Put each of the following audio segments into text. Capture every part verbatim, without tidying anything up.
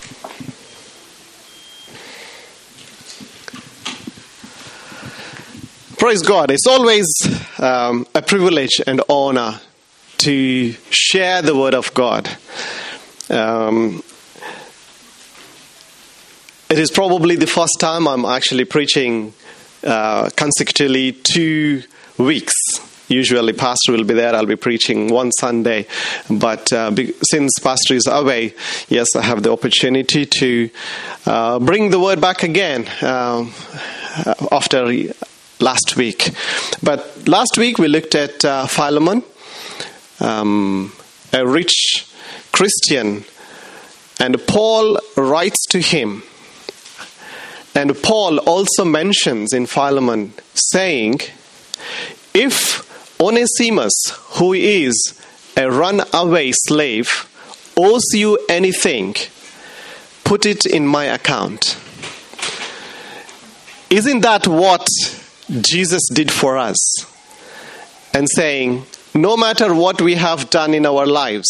Praise God. It's always um, a privilege and honor to share the Word of God. Um, it is probably the first time I'm actually preaching uh, consecutively two weeks. Usually Pastor will be there, I'll be preaching one Sunday. But uh, be, since Pastor is away, yes, I have the opportunity to uh, bring the Word back again um, after last week. But last week we looked at uh, Philemon, um, a rich Christian, and Paul writes to him. And Paul also mentions in Philemon saying, if Onesimus, who is a runaway slave, owes you anything, put it in my account. Isn't that what Jesus did for us? And saying, no matter what we have done in our lives,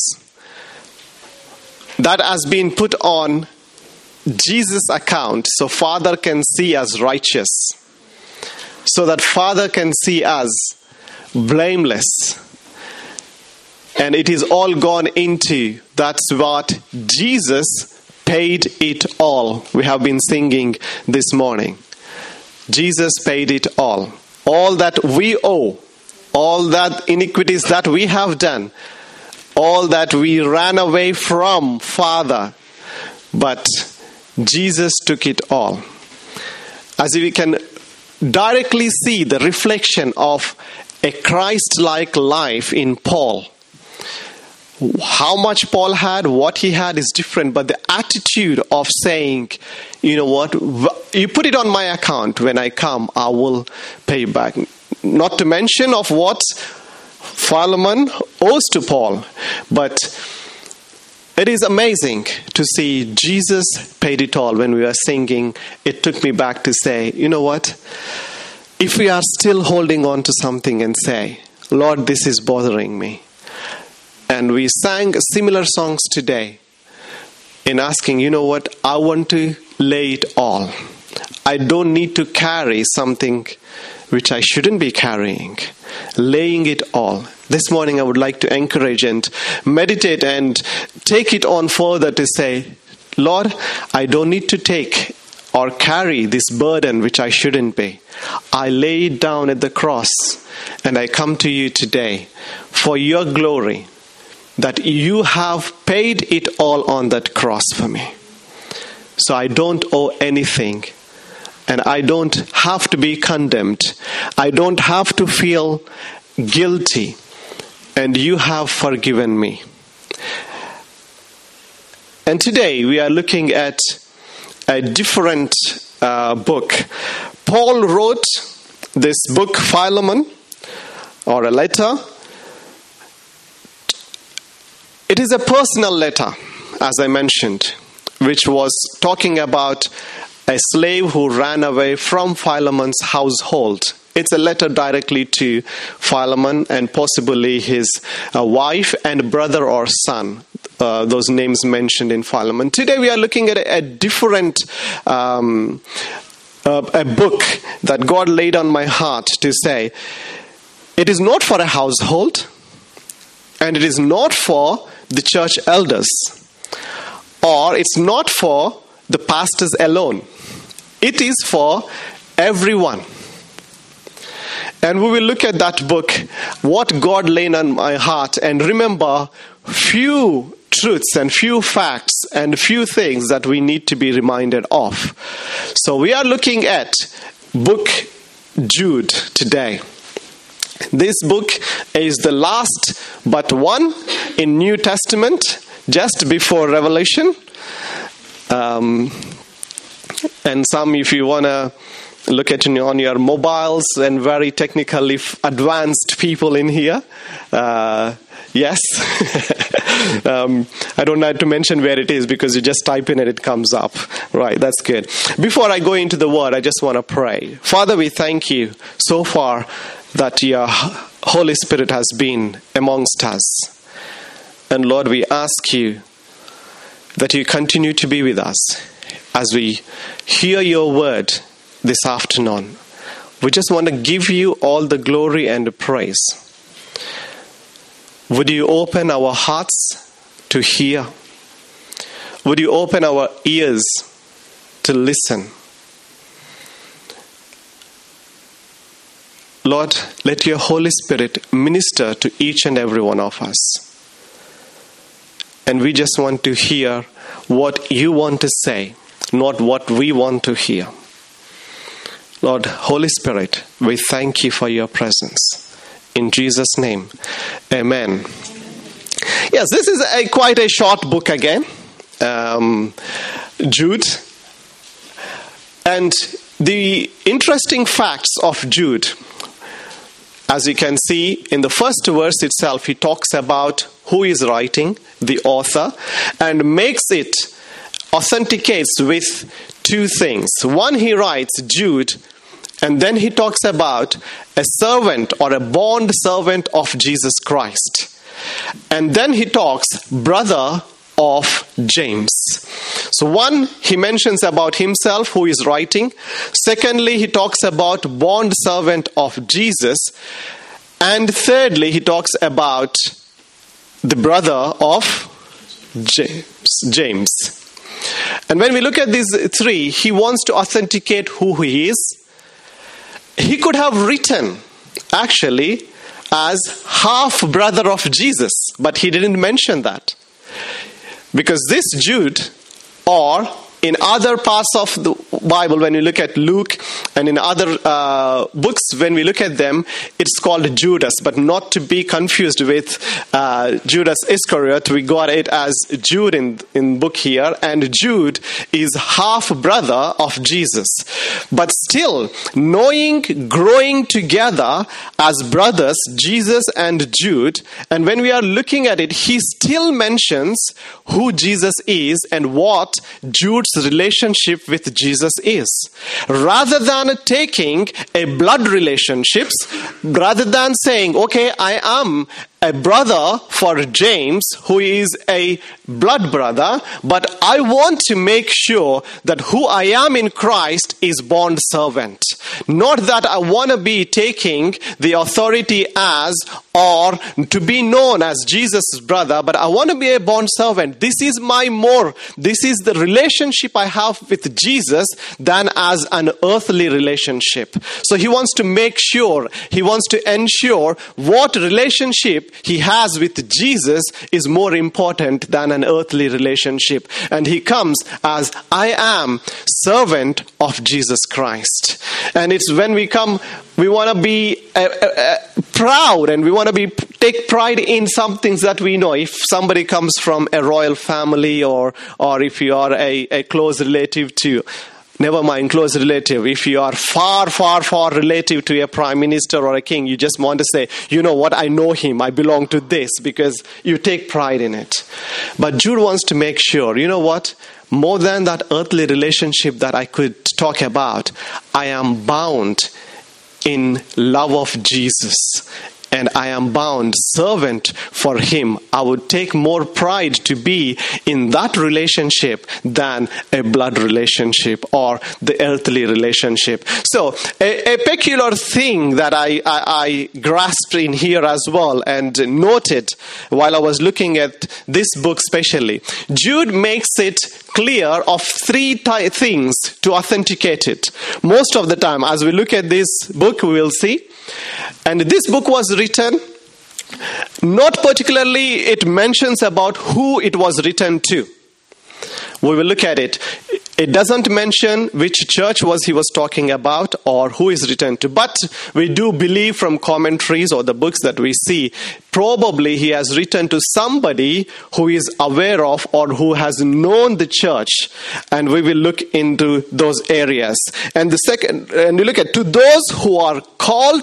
that has been put on Jesus' account so Father can see us righteous, so that Father can see us blameless. And it is all gone into, that's what Jesus paid it all. We have been singing this morning. Jesus paid it all. All that we owe, all that iniquities that we have done, all that we ran away from Father, but Jesus took it all. As we can directly see the reflection of a Christ-like life in Paul. How much Paul had, what he had is different, but the attitude of saying, you know what, you put it on my account, when I come, I will pay back. Not to mention of what Philemon owes to Paul, but it is amazing to see Jesus paid it all. When we were singing, it took me back to say, you know what, if we are still holding on to something and say, Lord, this is bothering me. And we sang similar songs today in asking, you know what, I want to lay it all. I don't need to carry something which I shouldn't be carrying. Laying it all. This morning I would like to encourage and meditate and take it on further to say, Lord, I don't need to take or carry this burden which I shouldn't be. I lay it down at the cross and I come to you today for your glory, that you have paid it all on that cross for me. So I don't owe anything, and I don't have to be condemned. I don't have to feel guilty, and you have forgiven me. And today we are looking at a different uh, book. Paul wrote this book, Philemon, or a letter. It is a personal letter, as I mentioned, which was talking about a slave who ran away from Philemon's household. It's a letter directly to Philemon and possibly his uh, wife and brother or son. Uh, those names mentioned in Philemon. Today we are looking at a, a different um, uh, a book that God laid on my heart to say, it is not for a household, and it is not for the church elders, or it's not for the pastors alone. It is for everyone. And we will look at that book, what God laid on my heart, and remember few truths and few facts and few things that we need to be reminded of. So we are looking at book Jude today. This book is the last but one in New Testament, just before Revelation. Um, and some, if you want to look at it on your mobiles, and very technically advanced people in here, uh, yes. um, I don't have to mention where it is because you just type in and it comes up. Right, that's good. Before I go into the word, I just want to pray. Father, we thank you so far that your Holy Spirit has been amongst us. And Lord, we ask you that you continue to be with us as we hear your word this afternoon. We just want to give you all the glory and the praise. Would you open our hearts to hear? Would you open our ears to listen? Lord, let your Holy Spirit minister to each and every one of us. And we just want to hear what you want to say, not what we want to hear. Lord, Holy Spirit, we thank you for your presence. In Jesus' name, amen. Yes, this is a quite a short book again, um, Jude. And the interesting facts of Jude, as you can see in the first verse itself, he talks about who is writing, the author, and makes it, authenticates with two things. One, he writes Jude, and then he talks about a servant or a bond servant of Jesus Christ. And then he talks brother of James. So one, he mentions about himself, who is writing. Secondly, he talks about bond servant of Jesus. And thirdly, he talks about the brother of James. James. And when we look at these three, he wants to authenticate who he is. He could have written, actually, as half brother of Jesus, but he didn't mention that. Because this Jude, or in other parts of the Bible, when you look at Luke and in other uh, books, when we look at them, it's called Judas, but not to be confused with uh, Judas Iscariot. We got it as Jude in, in book here, and Jude is half brother of Jesus. But still, knowing, growing together as brothers, Jesus and Jude, and when we are looking at it, he still mentions who Jesus is and what Jude's relationship with Jesus is. Rather than taking a blood relationships, rather than saying, okay, I am a brother for James, who is a blood brother, but I want to make sure that who I am in Christ is bond servant. Not that I want to be taking the authority as or to be known as Jesus' brother, but I want to be a bond servant. This is my more, this is the relationship I have with Jesus than as an earthly relationship. So he wants to make sure, he wants to ensure what relationship he has with Jesus is more important than an earthly relationship. And he comes as, I am servant of Jesus Christ. And it's when we come, we want to be uh, uh, proud, and we want to be take pride in some things that we know. If somebody comes from a royal family, or or if you are a, a close relative to, never mind close relative, if you are far, far, far relative to a prime minister or a king, you just want to say, you know what, I know him, I belong to this, because you take pride in it. But Jude wants to make sure, you know what, more than that earthly relationship that I could talk about, I am bound in love of Jesus, and I am bound servant for him. I would take more pride to be in that relationship than a blood relationship or the earthly relationship. So a, a peculiar thing that I, I, I grasped in here as well and noted while I was looking at this book especially, Jude makes it clear of three ty- things to authenticate it. Most of the time, as we look at this book, we will see. And this book was written, not particularly it mentions about who it was written to. We will look at it. It doesn't mention which church was he was talking about or who is written to. But we do believe from commentaries or the books that we see, probably he has written to somebody who is aware of or who has known the church. And we will look into those areas. And the second, and we look at to those who are called,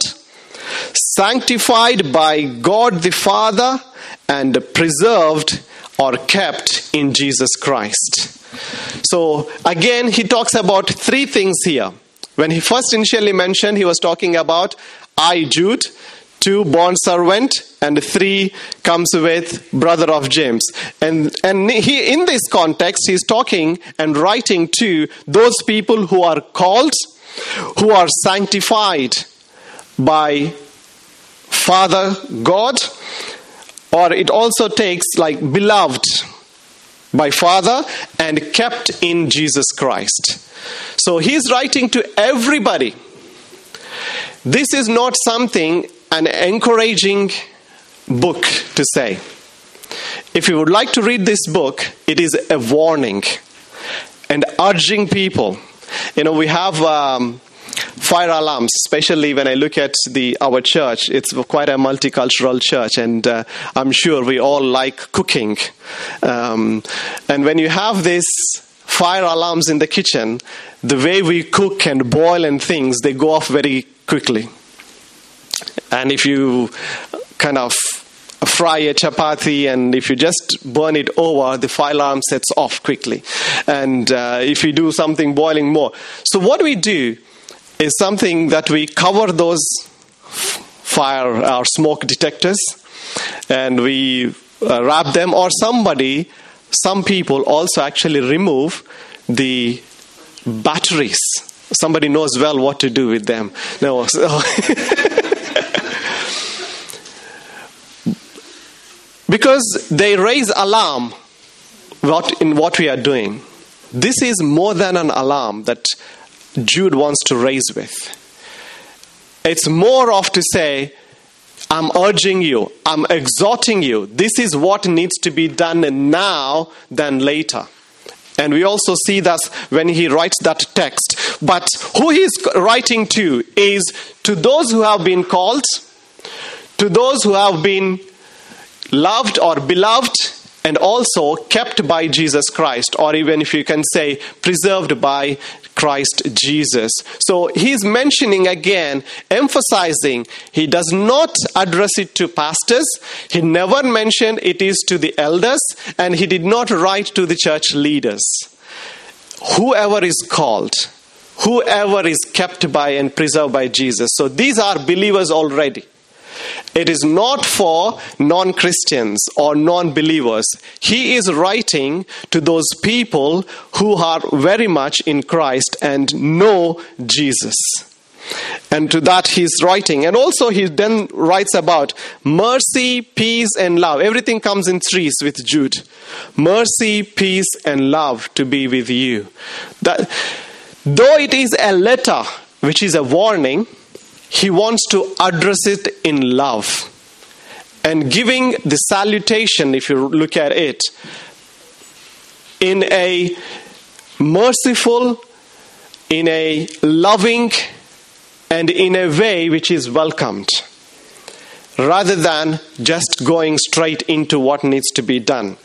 sanctified by God the Father, and preserved or kept in Jesus Christ. So again, he talks about three things here. When he first initially mentioned, he was talking about I, Jude, two, bond servant, and three comes with brother of James. And, and he, in this context, he's talking and writing to those people who are called, who are sanctified by Father God, or it also takes like beloved by Father and kept in Jesus Christ. So he's writing to everybody. This is not something, an encouraging book to say. If you would like to read this book, it is a warning and urging people. You know, we have um, fire alarms, especially when I look at the our church. It's quite a multicultural church, and uh, I'm sure we all like cooking. Um, and when you have this fire alarms in the kitchen, the way we cook and boil and things, they go off very quickly. And if you kind of fry a chapati and if you just burn it over, the fire alarm sets off quickly. And uh, if you do something boiling more. So what we do is something that we cover those fire or smoke detectors and we uh, wrap them, or somebody, some people also actually remove the batteries. Somebody knows well what to do with them. No, so because they raise alarm what in what we are doing. This is more than an alarm that Jude wants to raise with. It's more of to say, I'm urging you, I'm exhorting you. This is what needs to be done now than later. And we also see that when he writes that text. But who he's writing to is to those who have been called, to those who have been loved or beloved, and also kept by Jesus Christ, or even if you can say preserved by Christ Jesus. So he's mentioning again, emphasizing, he does not address it to pastors. He never mentioned it is to the elders, and he did not write to the church leaders. Whoever is called, whoever is kept by and preserved by Jesus. So these are believers already. It is not for non-Christians or non-believers. He is writing to those people who are very much in Christ and know Jesus. And to that he's writing. And also he then writes about mercy, peace, and love. Everything comes in threes with Jude. Mercy, peace, and love to be with you. That, though it is a letter, which is a warning, he wants to address it in love. And giving the salutation, if you look at it, in a merciful, in a loving, and in a way which is welcomed, rather than just going straight into what needs to be done.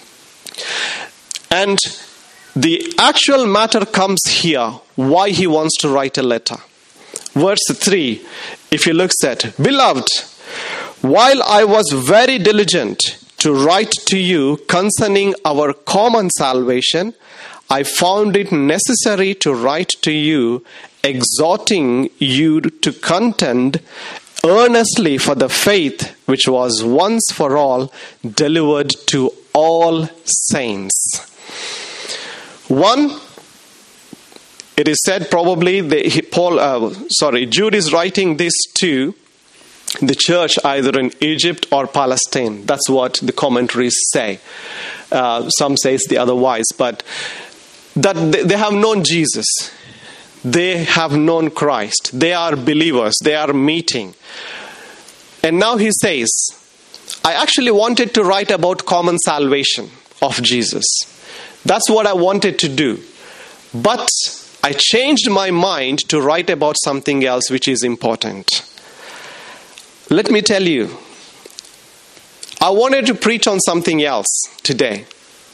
And the actual matter comes here, why he wants to write a letter. Verse three, if you look at, Beloved, while I was very diligent to write to you concerning our common salvation, I found it necessary to write to you, exhorting you to contend earnestly for the faith which was once for all delivered to all saints. One, it is said probably the, Paul, uh, sorry, Jude is writing this to the church either in Egypt or Palestine. That's what the commentaries say. Uh, some say it's the otherwise, but that they have known Jesus. They have known Christ. They are believers. They are meeting. And now he says, I actually wanted to write about common salvation of Jesus. That's what I wanted to do. But I changed my mind to write about something else which is important. Let me tell you, I wanted to preach on something else today.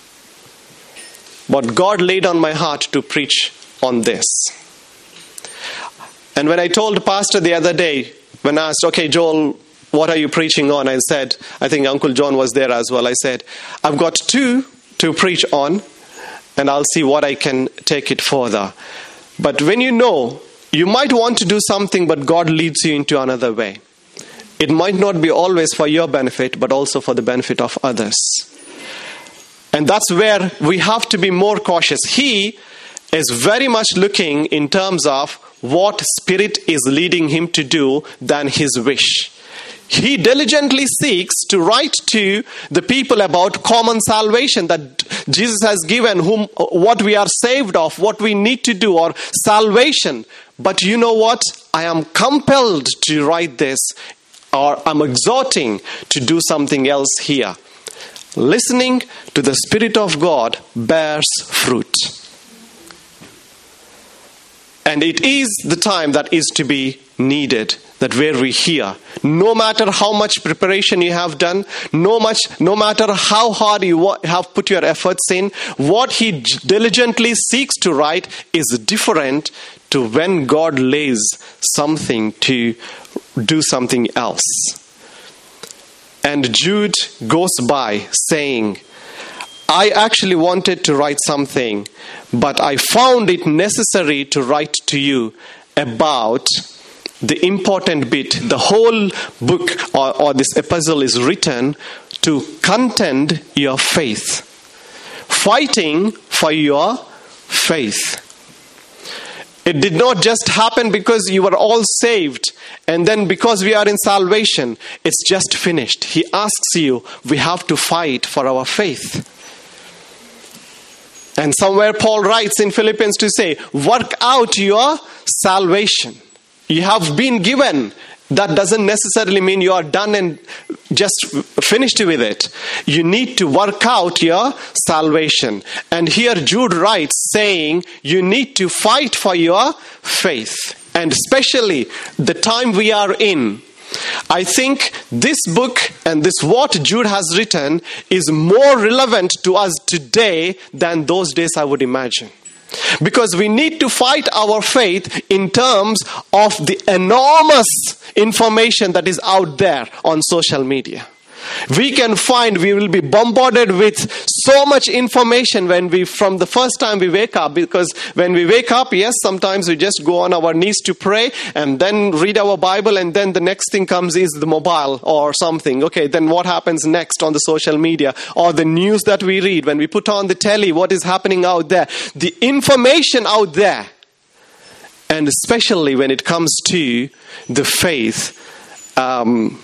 But God laid on my heart to preach on this. And when I told Pastor the other day, when I asked, okay, Joel, what are you preaching on? I said, I think Uncle John was there as well. I said, I've got two to preach on, and I'll see what I can take it further. But when you know, you might want to do something, but God leads you into another way. it might not be always for your benefit, but also for the benefit of others. And that's where we have to be more cautious. He is very much looking in terms of what Spirit is leading him to do than his wish. He diligently seeks to write to the people about common salvation that Jesus has given, whom what we are saved of, what we need to do, or salvation. But you know what? I am compelled to write this, or I'm exhorting to do something else here. Listening to the Spirit of God bears fruit. And it is the time that is to be needed, that where we hear, no matter how much preparation you have done, no much, no matter how hard you have put your efforts in, what he diligently seeks to write is different to when God lays something to do something else. And Jude goes by saying, I actually wanted to write something, but I found it necessary to write to you about the important bit. The whole book or, or this epistle is written to contend your faith. Fighting for your faith. It did not just happen because you were all saved and then because we are in salvation, it's just finished. He asks you, we have to fight for our faith. And somewhere Paul writes in Philippians to say, work out your salvation. You have been given. That doesn't necessarily mean you are done and just finished with it. You need to work out your salvation. And here Jude writes saying you need to fight for your faith. And especially the time we are in. I think this book and this what Jude has written is more relevant to us today than those days, I would imagine. Because we need to fight our faith in terms of the enormous information that is out there on social media. We can find, we will be bombarded with so much information when we, from the first time we wake up, because when we wake up, yes, sometimes we just go on our knees to pray and then read our Bible, and then the next thing comes is the mobile or something. Okay, then what happens next on the social media or the news that we read? When we put on the telly, what is happening out there? The information out there. And especially when it comes to the faith, um,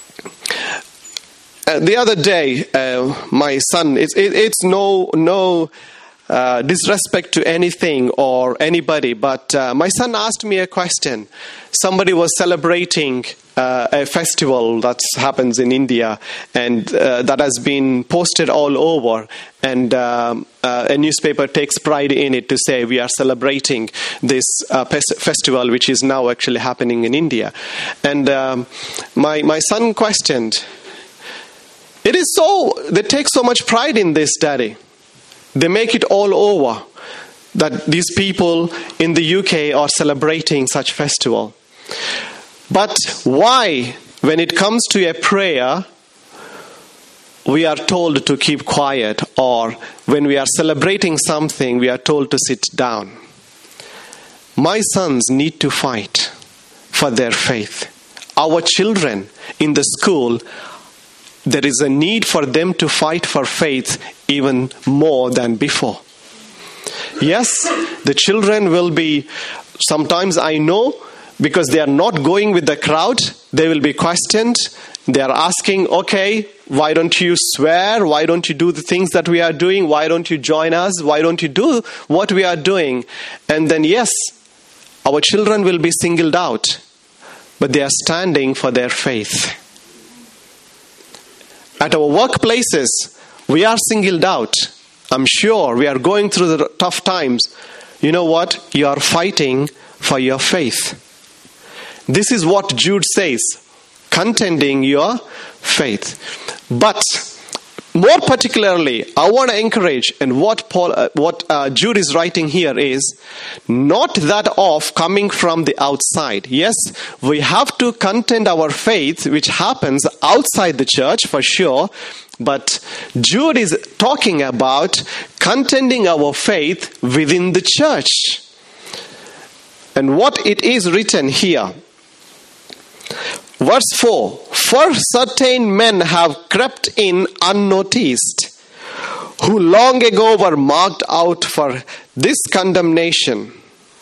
Uh, the other day, uh, my son, it's, it, it's no no uh, disrespect to anything or anybody, but uh, my son asked me a question. Somebody was celebrating uh, a festival that happens in India, and uh, that has been posted all over, and um, uh, a newspaper takes pride in it to say we are celebrating this uh, pes- festival which is now actually happening in India. And um, my my son questioned, it is so, they take so much pride in this, Daddy. They make it all over that these people in the U K are celebrating such festival. But why, when it comes to a prayer, we are told to keep quiet, or when we are celebrating something, we are told to sit down? My sons need to fight for their faith. Our children in the school, there is a need for them to fight for faith even more than before. Yes, the children will be, sometimes I know, because they are not going with the crowd, they will be questioned. They are asking, okay, why don't you swear? Why don't you do the things that we are doing? Why don't you join us? Why don't you do what we are doing? And then yes, our children will be singled out, but they are standing for their faith. At our workplaces, we are singled out. I'm sure we are going through the tough times. You know what? You are fighting for your faith. This is what Jude says, contending your faith. But more particularly, I want to encourage, and what Paul, uh, what uh, Jude is writing here is not that of coming from the outside. Yes, we have to contend our faith, which happens outside the church for sure. But Jude is talking about contending our faith within the church. And what it is written here, Verse four, for certain men have crept in unnoticed, who long ago were marked out for this condemnation.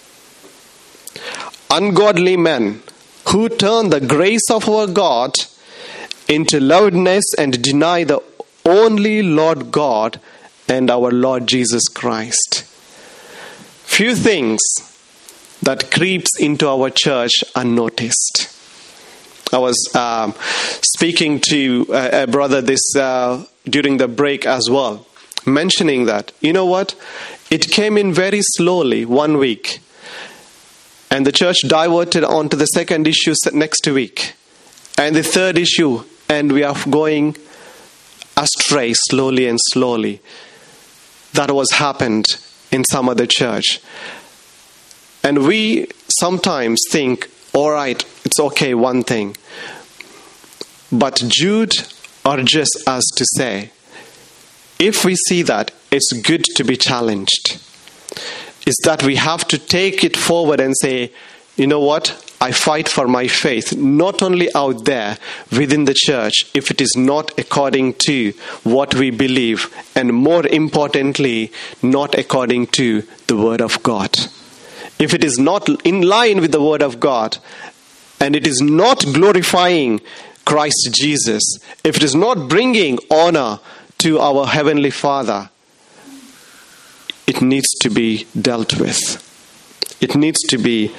Ungodly men who turn the grace of our God into loudness and deny the only Lord God and our Lord Jesus Christ. Few things that creeps into our church unnoticed. I was um, speaking to a, a brother this uh, during the break as well, mentioning that, you know what, it came in very slowly one week, and the church diverted onto the second issue next week, and the third issue, and we are going astray slowly and slowly. That was happened in some other church. And we sometimes think, all right, it's okay, one thing. But Jude urges us to say, if we see that, it's good to be challenged. Is that we have to take it forward and say, you know what? I fight for my faith, not only out there within the church, if it is not according to what we believe, and more importantly, not according to the Word of God. If it is not in line with the Word of God, and it is not glorifying Christ Jesus, if it is not bringing honor to our Heavenly Father, it needs to be dealt with. It needs to be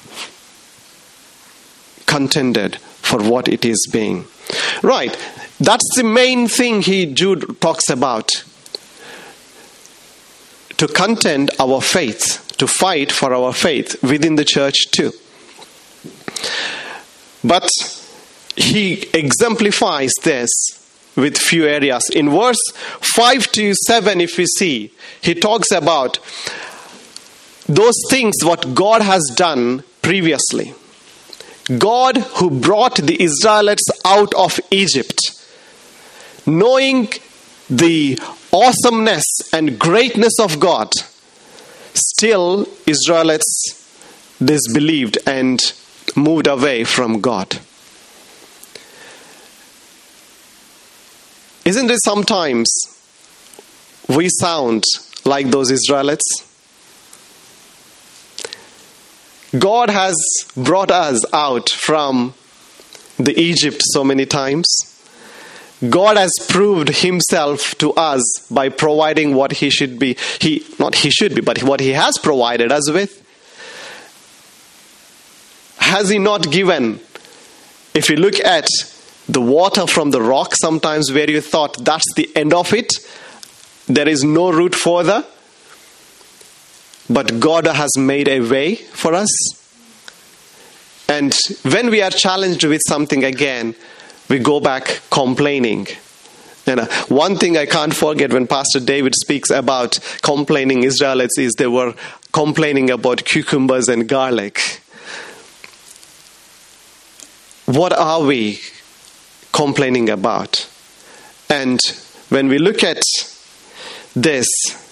contended for what it is being. Right. That's the main thing he Jude talks about. To contend our faith, to fight for our faith within the church too. But he exemplifies this with few areas. In verse five to seven, if we see, he talks about those things what God has done previously. God who brought the Israelites out of Egypt, knowing the awesomeness and greatness of God, still Israelites disbelieved and moved away from God. Isn't it sometimes we sound like those Israelites? God has brought us out from the Egypt so many times. God has proved himself to us by providing what he should be, he not he should be, but what he has provided us with. Has he not given, if you look at the water from the rock, sometimes where you thought that's the end of it, there is no route further, but God has made a way for us. And when we are challenged with something again, we go back complaining. And uh, one thing I can't forget when Pastor David speaks about complaining Israelites is they were complaining about cucumbers and garlic. What are we complaining about? And when we look at this,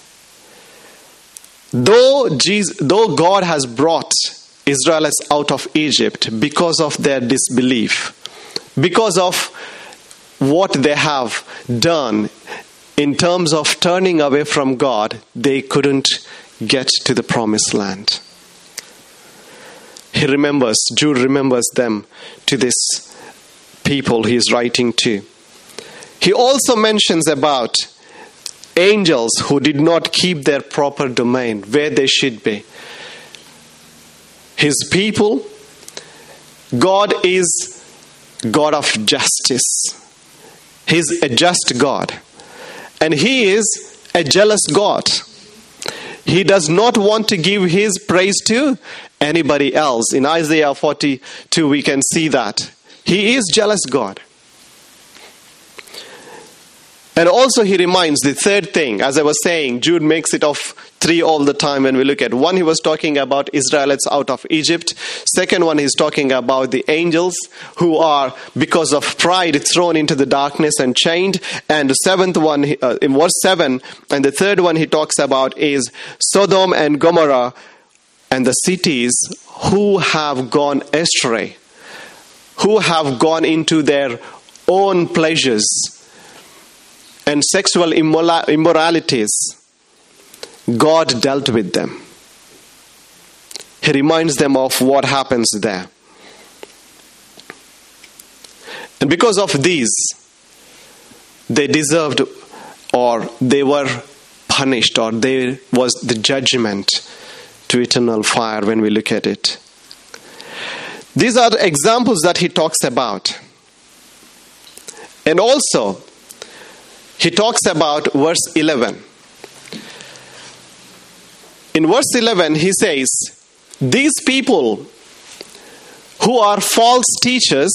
though Jesus, though God has brought Israelites out of Egypt because of their disbelief, because of what they have done in terms of turning away from God, they couldn't get to the promised land. He remembers, Jude remembers them to this people he is writing to. He also mentions about angels who did not keep their proper domain where they should be. His people, God is God of justice. He's a just God. And he is a jealous God. He does not want to give his praise to anybody else. In Isaiah forty-two, we can see that. He is jealous God. And also he reminds the third thing, as I was saying, Jude makes it of three all the time when we look at. One, he was talking about Israelites out of Egypt. Second one, he's talking about the angels who are, because of pride, thrown into the darkness and chained. And the seventh one, uh, in verse seven, and the third one he talks about is Sodom and Gomorrah and the cities who have gone astray, who have gone into their own pleasures and sexual immora- immoralities, God dealt with them. He reminds them of what happens there. And because of these, they deserved, or they were punished, or there was the judgment to eternal fire when we look at it. These are the examples that he talks about. And also, he talks about verse eleven. In verse eleven, he says, these people who are false teachers,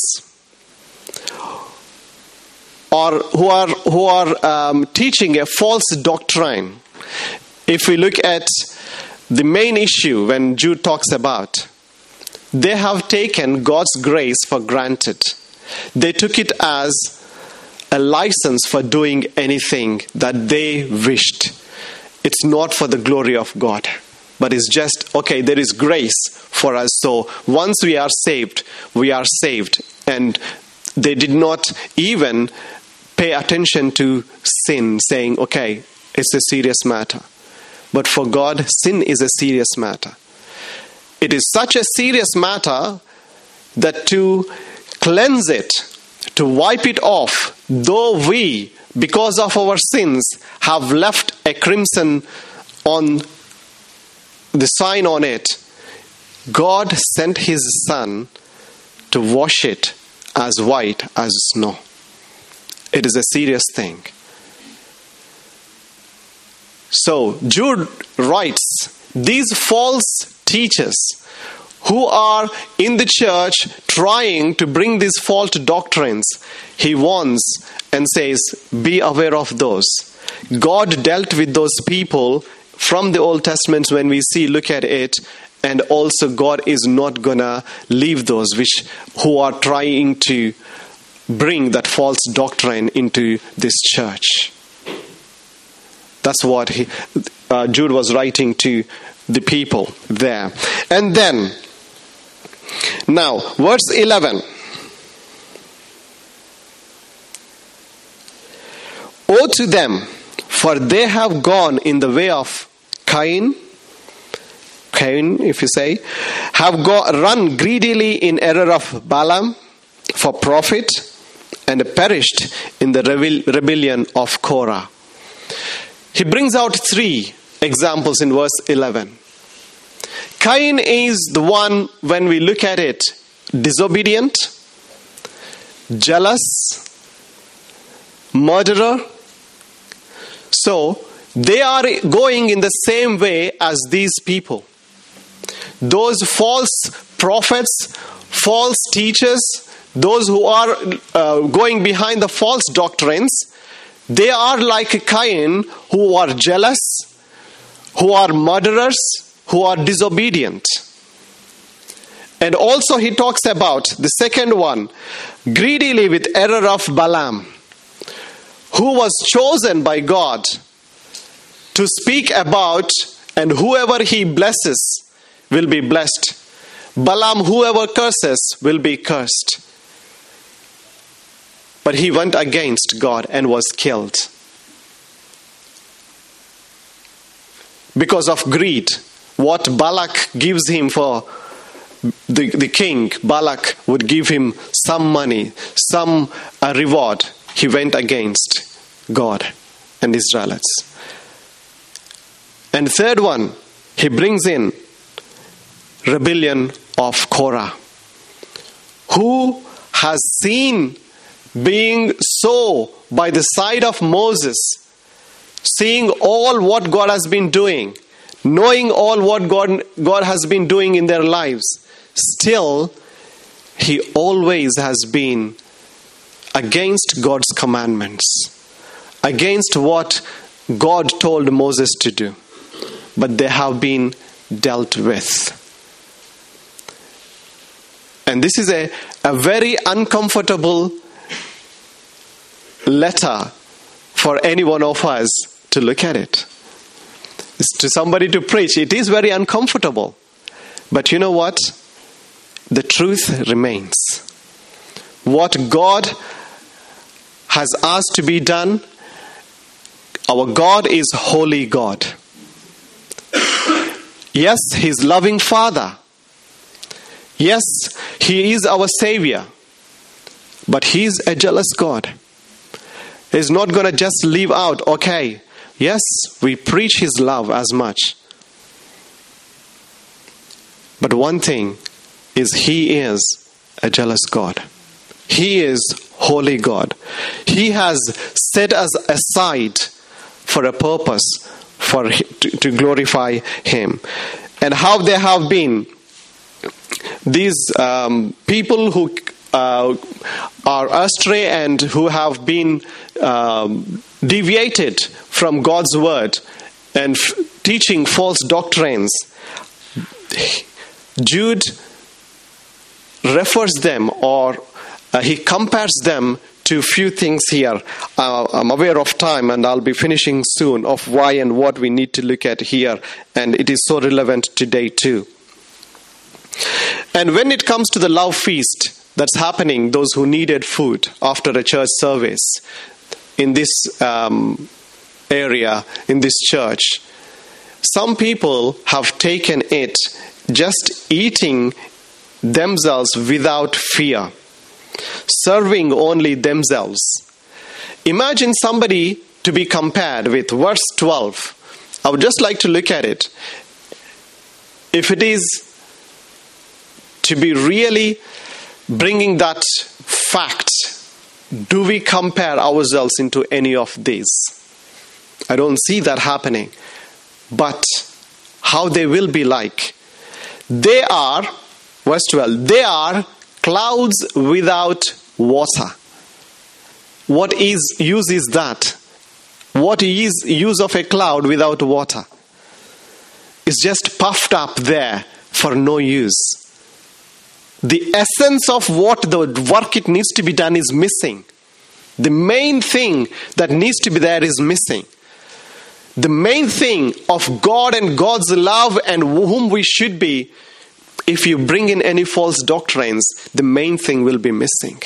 or who are who are um, teaching a false doctrine. If we look at the main issue when Jude talks about, they have taken God's grace for granted. They took it as a license for doing anything that they wished. It's not for the glory of God, but it's just, okay, there is grace for us. So once we are saved, we are saved. And they did not even pay attention to sin, saying, okay, it's a serious matter. But for God, sin is a serious matter. It is such a serious matter that to cleanse it, to wipe it off, though we, because of our sins, have left a crimson on the sign on it, God sent his Son to wash it as white as snow. It is a serious thing. So Jude writes, these false teachers who are in the church trying to bring these false doctrines, he warns and says, be aware of those. God dealt with those people from the Old Testament when we see, look at it, and also God is not gonna leave those which who are trying to bring that false doctrine into this church. That's what he, uh, Jude was writing to the people there. And then, now, verse eleven. Woe to them, for they have gone in the way of Cain, Cain, if you say, have go, run greedily in error of Balaam for profit, and perished in the rebel, rebellion of Korah. He brings out three examples in verse eleven. Cain is the one, when we look at it, disobedient, jealous, murderer. So, they are going in the same way as these people. Those false prophets, false teachers, those who are uh, going behind the false doctrines, they are like Cain, who are jealous, who are murderers, who are disobedient. And also he talks about the second one, greedily with error of Balaam, who was chosen by God to speak about, and whoever he blesses will be blessed. Balaam, whoever curses will be cursed. But he went against God and was killed. Because of greed, what Balak gives him for the, the king, Balak would give him some money, some uh, reward. He went against God and Israelites. And third one, he brings in rebellion of Korah, who has seen being so by the side of Moses, seeing all what God has been doing, knowing all what God, God has been doing in their lives, still he always has been against God's commandments, against what God told Moses to do. But they have been dealt with. And this is a, a very uncomfortable letter for any one of us to look at it. It's to somebody to preach. It is very uncomfortable. But you know what? The truth remains. what God has asked to be done. Our God is holy God. Yes, He's loving Father. Yes, He is our Savior. But He's a jealous God. He's not going to just leave out, okay, yes, we preach His love as much. But one thing is He is a jealous God. He is holy God. He has set us aside for a purpose, for to, to glorify Him. And how there have been these um, people who uh, are astray and who have been um, deviated from God's word and f- teaching false doctrines. Jude refers them, or uh, he compares them to few things here. Uh, I'm aware of time and I'll be finishing soon of why and what we need to look at here, and it is so relevant today too. And when it comes to the love feast that's happening, those who needed food after a church service in this um, area, in this church, some people have taken it just eating themselves without fear, serving only themselves. Imagine somebody to be compared with verse twelve. I would just like to look at it. If it is to be really bringing that fact, do we compare ourselves into any of these? I don't see that happening. But how they will be like? They are, verse twelve, they are clouds without water. What is use is that? What is use of a cloud without water? It's just puffed up there for no use. The essence of what the work it needs to be done is missing. The main thing that needs to be there is missing. The main thing of God and God's love and whom we should be, if you bring in any false doctrines, the main thing will be missing.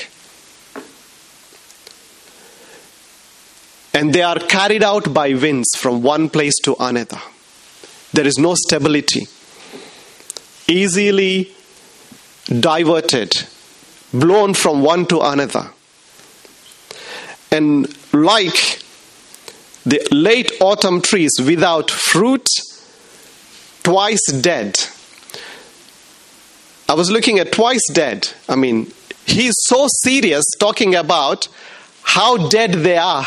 And they are carried out by winds from one place to another. There is no stability. Easily diverted, blown from one to another. And like the late autumn trees without fruit, twice dead. I was looking at twice dead. I mean, he's so serious talking about how dead they are.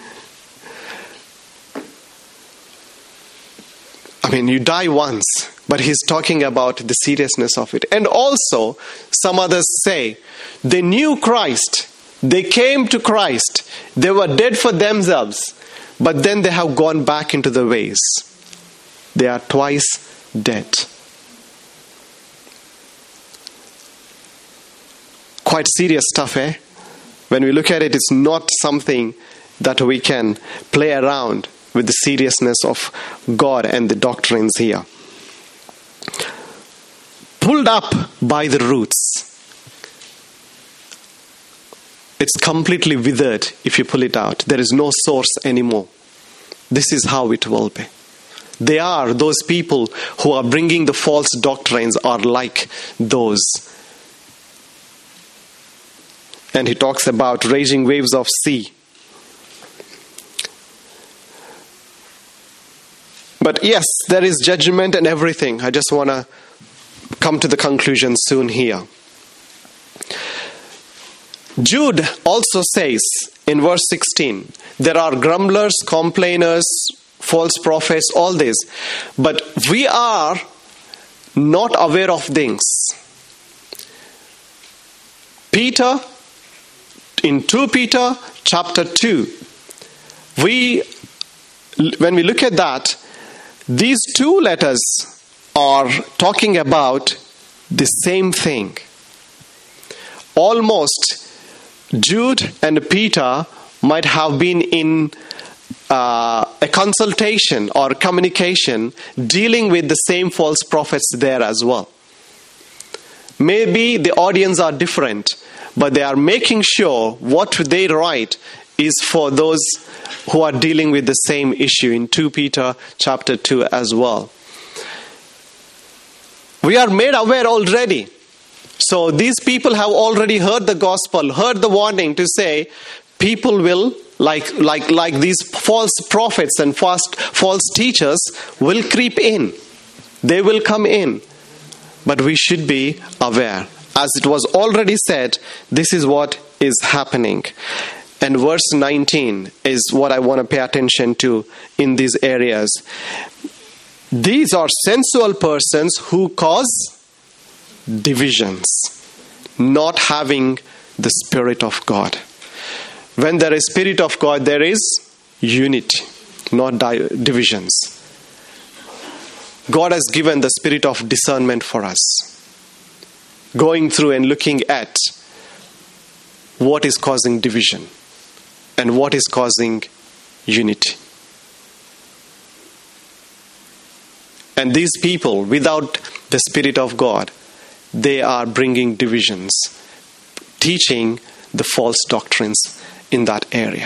I mean, you die once, but he's talking about the seriousness of it. And also, some others say, they knew Christ. They came to Christ. They were dead for themselves. But then they have gone back into the ways. They are twice dead. Quite serious stuff, eh? When we look at it, it's not something that we can play around with the seriousness of God and the doctrines here. Pulled up by the roots. It's completely withered if you pull it out. There is no source anymore. This is how it will be. They are, those people who are bringing the false doctrines are like those. And he talks about raging waves of sea. But yes, there is judgment and everything. I just want to come to the conclusion soon here. Jude also says in verse sixteen, there are grumblers, complainers, false prophets, all this. But we are not aware of things. Peter, in Second Peter chapter two, we, when we look at that, these two letters are talking about the same thing. Almost Jude and Peter might have been in uh, a consultation or communication dealing with the same false prophets there as well. Maybe the audience are different, but they are making sure what they write is for those who are dealing with the same issue in Second Peter chapter two as well. We are made aware already. So these people have already heard the gospel, heard the warning to say people will, like like like these false prophets and false, false teachers will creep in. They will come in. But we should be aware. As it was already said, this is what is happening. And verse nineteen is what I want to pay attention to in these areas. These are sensual persons who cause divisions, not having the Spirit of God. When there is Spirit of God, there is unity, not di- divisions. God has given the spirit of discernment for us, going through and looking at what is causing division and what is causing unity. And these people, without the Spirit of God, they are bringing divisions, teaching the false doctrines in that area.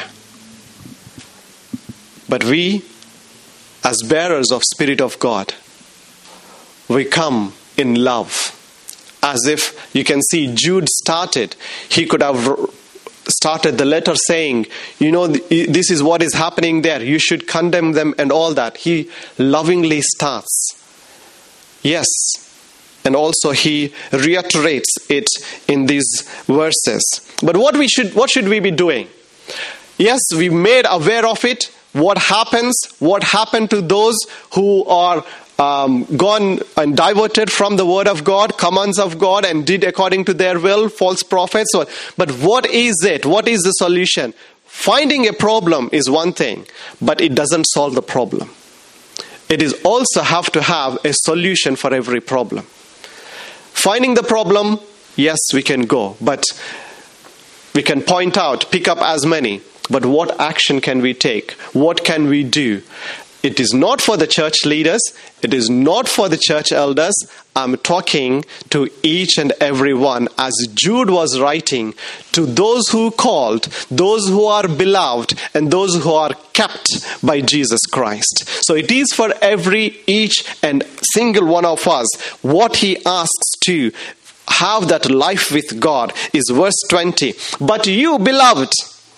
But we, as bearers of Spirit of God, we come in love. As if you can see Jude started, he could have started the letter saying, you know, this is what is happening there. You should condemn them and all that. He lovingly starts. Yes. And also he reiterates it in these verses. But what we should, what should we be doing? Yes, we made aware of it. What happens? What happened to those who are um, gone and diverted from the word of God, commands of God, and did according to their will, false prophets? But what is it? What is the solution? Finding a problem is one thing, but it doesn't solve the problem. It is also have to have a solution for every problem. Finding the problem, yes, we can go, but we can point out, pick up as many. But what action can we take? What can we do? It is not for the church leaders. It is not for the church elders. I'm talking to each and every one, as Jude was writing, to those who called, those who are beloved, and those who are kept by Jesus Christ. So it is for every, each and single one of us. What he asks to have that life with God is verse twenty. But you, beloved,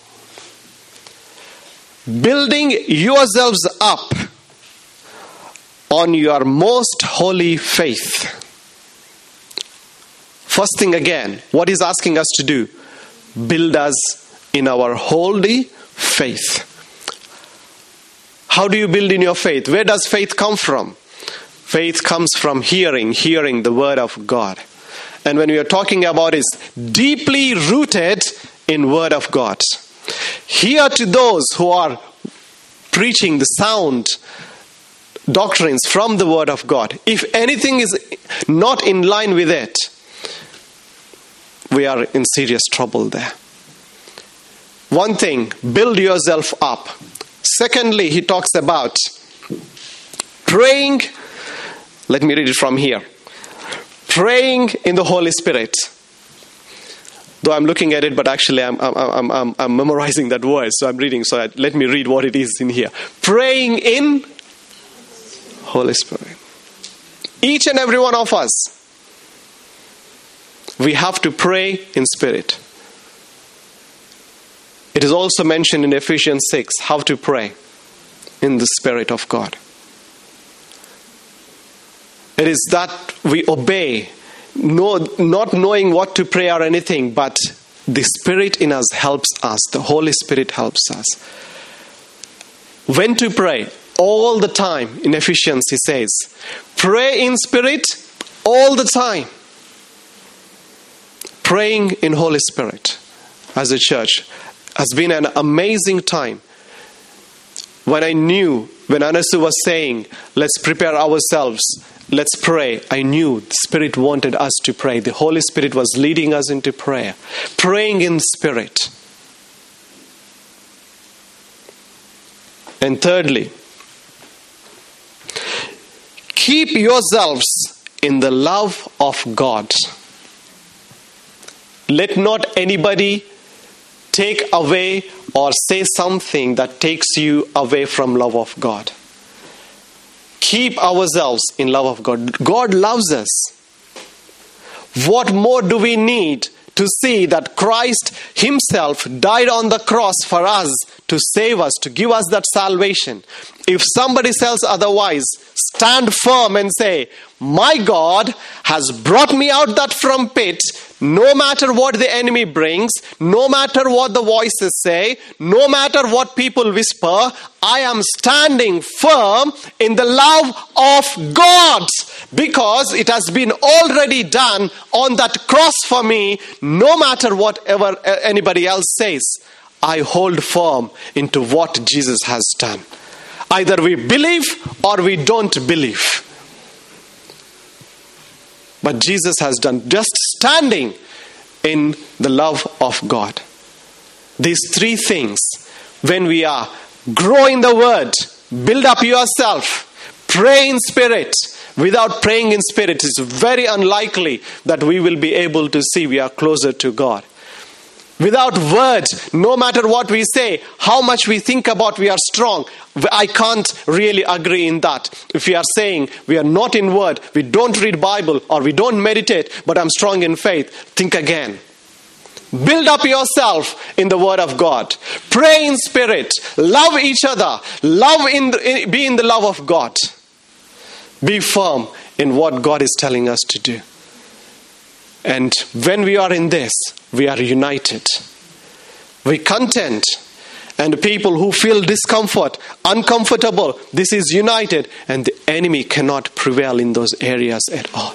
building yourselves up on your most holy faith. First thing again, what he's asking us to do? Build us in our holy faith. How do you build in your faith? Where does faith come from? Faith comes from hearing, hearing the word of God. And when we are talking about it, it's deeply rooted in word of God. Hear to those who are preaching the sound doctrines from the word of God. If anything is not in line with it, we are in serious trouble there. One thing, build yourself up. Secondly, he talks about praying. Let me read it from here. Praying in the Holy Spirit. Though I'm looking at it, but actually I'm, I'm, I'm, I'm, I'm memorizing that word, so I'm reading. So that, let me read what it is in here. Praying in Holy Spirit. Each and every one of us, we have to pray in spirit. It is also mentioned in Ephesians six, how to pray in the Spirit of God. It is that we obey, no, not knowing what to pray or anything, but the Spirit in us helps us. The Holy Spirit helps us. When to pray? All the time. In Ephesians, he says, pray in spirit all the time. Praying in Holy Spirit as a church has been an amazing time. When I knew, when Anasu was saying, let's prepare ourselves, let's pray, I knew the Spirit wanted us to pray. The Holy Spirit was leading us into prayer. Praying in spirit. And thirdly, keep yourselves in the love of God. let not anybody take away or say something that takes you away from love of God. Keep ourselves in love of God. God loves us. What more do we need to see that Christ himself died on the cross for us to save us, to give us that salvation? If somebody says otherwise, stand firm and say, my God has brought me out that from pit, no matter what the enemy brings, no matter what the voices say, no matter what people whisper, I am standing firm in the love of God, because it has been already done on that cross for me. No matter whatever anybody else says, I hold firm into what Jesus has done. Either we believe or we don't believe. But Jesus has done, just standing in the love of God. These three things, when we are, grow in the word, build up yourself, pray in spirit. Without praying in spirit, it's very unlikely that we will be able to see we are closer to God. Without word, no matter what we say, how much we think about we are strong, I can't really agree in that. If we are saying we are not in word, we don't read Bible, or we don't meditate, but I'm strong in faith, think again. Build up yourself in the word of God. Pray in spirit. Love each other. Love in, the, in be in the love of God. Be firm in what God is telling us to do. And when we are in this, we are united. We content. And people who feel discomfort, uncomfortable, this is united. And the enemy cannot prevail in those areas at all.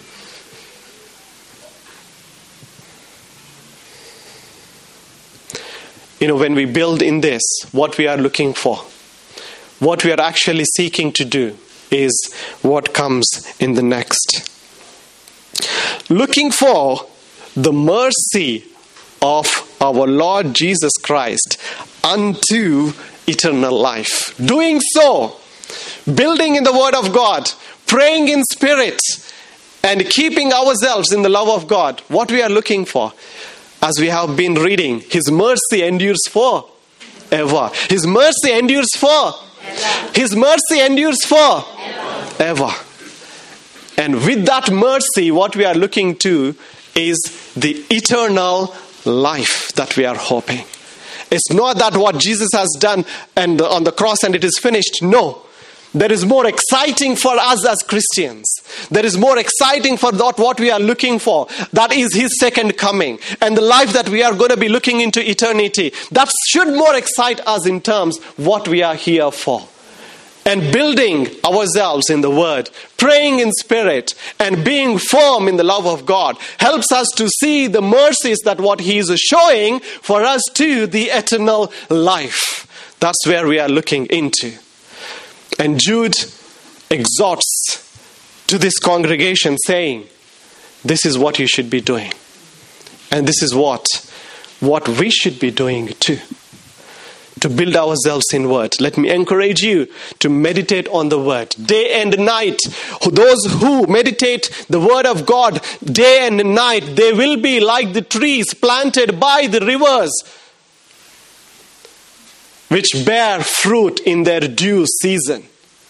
You know, when we build in this, what we are looking for, what we are actually seeking to do, is what comes in the next. Looking for the mercy of our Lord Jesus Christ unto eternal life. Doing so, building in the word of God, praying in spirit, and keeping ourselves in the love of God. What we are looking for, as we have been reading, His mercy endures forever. His mercy endures for His mercy endures for ever. And with that mercy, what we are looking to is the eternal life that we are hoping. It's not that what Jesus has done and on the cross and it is finished. No. There is more exciting for us as Christians. There is more exciting for that what we are looking for. That is His second coming. And the life that we are going to be looking into eternity. That should more excite us in terms what we are here for. And building ourselves in the word, praying in spirit, and being firm in the love of God helps us to see the mercies that what He is showing for us to the eternal life. That's where we are looking into. And Jude exhorts to this congregation saying, this is what you should be doing. And this is what, what we should be doing too. To build ourselves in word. Let me encourage you to meditate on the word day and night. Those who meditate the word of God day and night, they will be like the trees planted by the rivers, which bear fruit in their due season.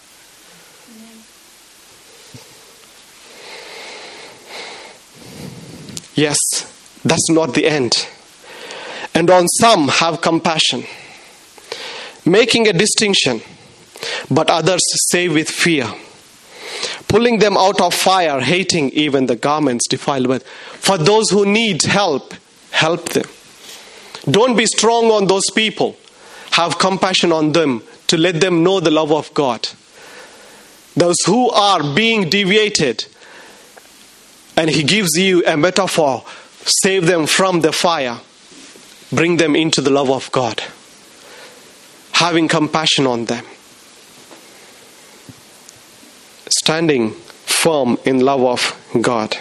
Yes, that's not the end. And on some have compassion, making a distinction, but others say with fear, pulling them out of fire, hating even the garments defiled with. For those who need help, help them. Don't be strong on those people. Have compassion on them to let them know the love of God. Those who are being deviated, and He gives you a metaphor, save them from the fire, bring them into the love of God. Having compassion on them. Standing firm in love of God.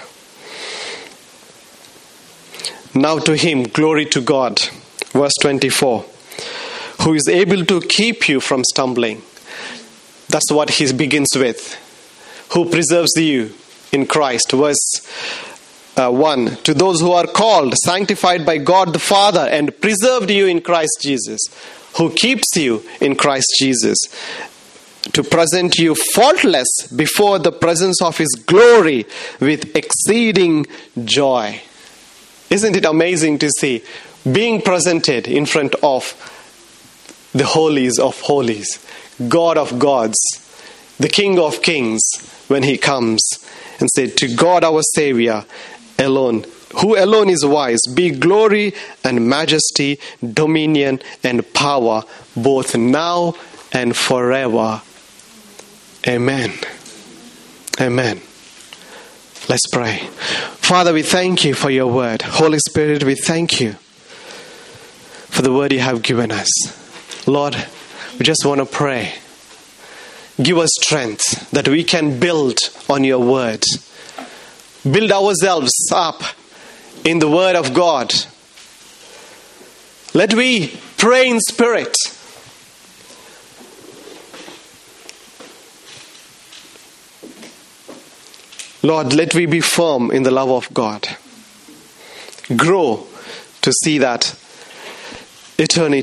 Now to Him, glory to God. Verse twenty-four. Who is able to keep you from stumbling. That's what He begins with. Who preserves you in Christ. Verse uh, one, to those who are called, sanctified by God the Father, and preserved you in Christ Jesus, who keeps you in Christ Jesus, to present you faultless before the presence of His glory with exceeding joy. Isn't it amazing to see being presented in front of the holies of holies, God of gods, the King of kings, when He comes and said, to God our Savior alone, who alone is wise, be glory and majesty, dominion and power, both now and forever. Amen. Amen. Let's pray. Father, we thank you for your word. Holy Spirit, we thank you for the word you have given us. Lord, we just want to pray. Give us strength that we can build on your word. Build ourselves up in the word of God. Let we pray in spirit. Lord, let we be firm in the love of God. Grow to see that eternity